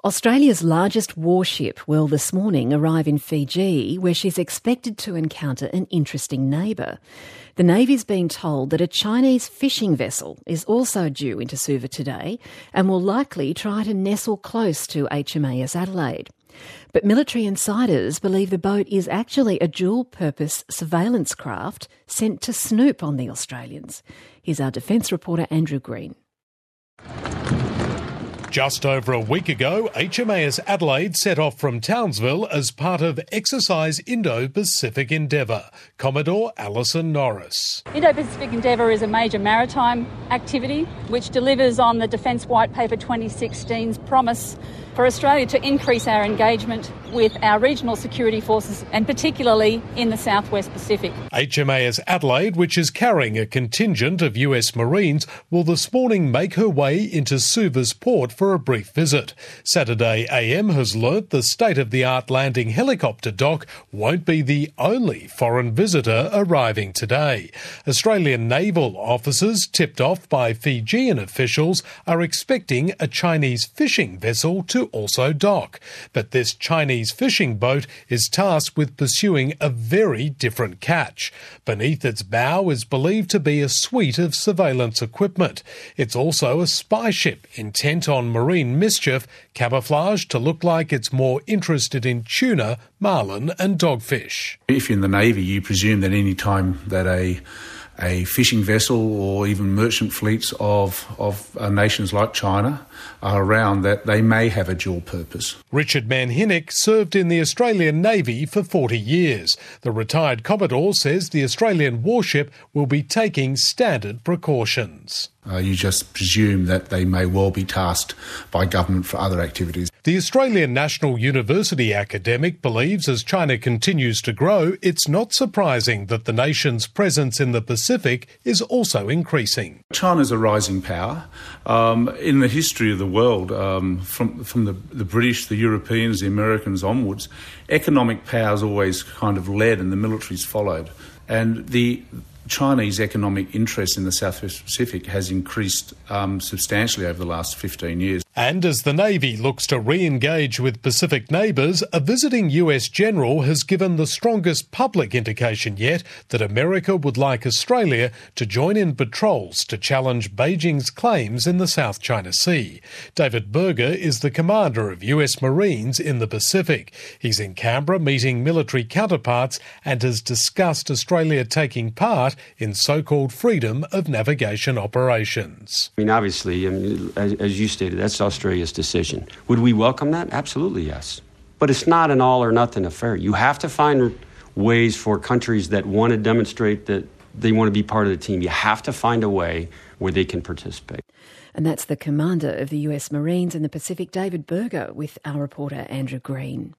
Australia's largest warship will this morning arrive in Fiji, where she's expected to encounter an interesting neighbour. The Navy's been told that a Chinese fishing vessel is also due into Suva today and will likely try to nestle close to HMAS Adelaide. But military insiders believe the boat is actually a dual-purpose surveillance craft sent to snoop on the Australians. Here's our defence reporter Andrew Green. Just over a week ago, HMAS Adelaide set off from Townsville as part of Exercise Indo-Pacific Endeavour. Commodore Alison Norris. Indo-Pacific Endeavour is a major maritime activity which delivers on the Defence White Paper 2016's promise for Australia to increase our engagement with our regional security forces and particularly in the Southwest Pacific. HMAS Adelaide, which is carrying a contingent of US Marines, will this morning make her way into Suva's port for a brief visit. Saturday AM has learnt the state-of-the-art landing helicopter dock won't be the only foreign visitor arriving today. Australian naval officers, tipped off by Fijian officials, are expecting a Chinese fishing vessel to also dock. But this Chinese fishing boat is tasked with pursuing a very different catch. Beneath its bow is believed to be a suite of surveillance equipment. It's also a spy ship intent on marine mischief, camouflaged to look like it's more interested in tuna, marlin and dogfish. If you're in the Navy, you presume that any time that a fishing vessel or even merchant fleets of nations like China are around, that they may have a dual purpose. Richard Manhinnick served in the Australian Navy for 40 years. The retired Commodore says the Australian warship will be taking standard precautions. You just presume that they may well be tasked by government for other activities. The Australian National University academic believes as China continues to grow, it's not surprising that the nation's presence in the Pacific is also increasing. China's a rising power. In the history of the world, from the British, the Europeans, the Americans onwards, economic powers always kind of led and the militaries followed. And the Chinese economic interest in the Southwest Pacific has increased substantially over the last 15 years. And as the Navy looks to re-engage with Pacific neighbours, a visiting US general has given the strongest public indication yet that America would like Australia to join in patrols to challenge Beijing's claims in the South China Sea. David Berger is the commander of US Marines in the Pacific. He's in Canberra meeting military counterparts and has discussed Australia taking part in so-called freedom of navigation operations. Obviously, as you stated, that's Australia's decision. Would we welcome that? Absolutely, yes. But it's not an all or nothing affair. You have to find ways for countries that want to demonstrate that they want to be part of the team. You have to find a way where they can participate. And that's the commander of the US Marines in the Pacific, David Berger, with our reporter Andrew Green.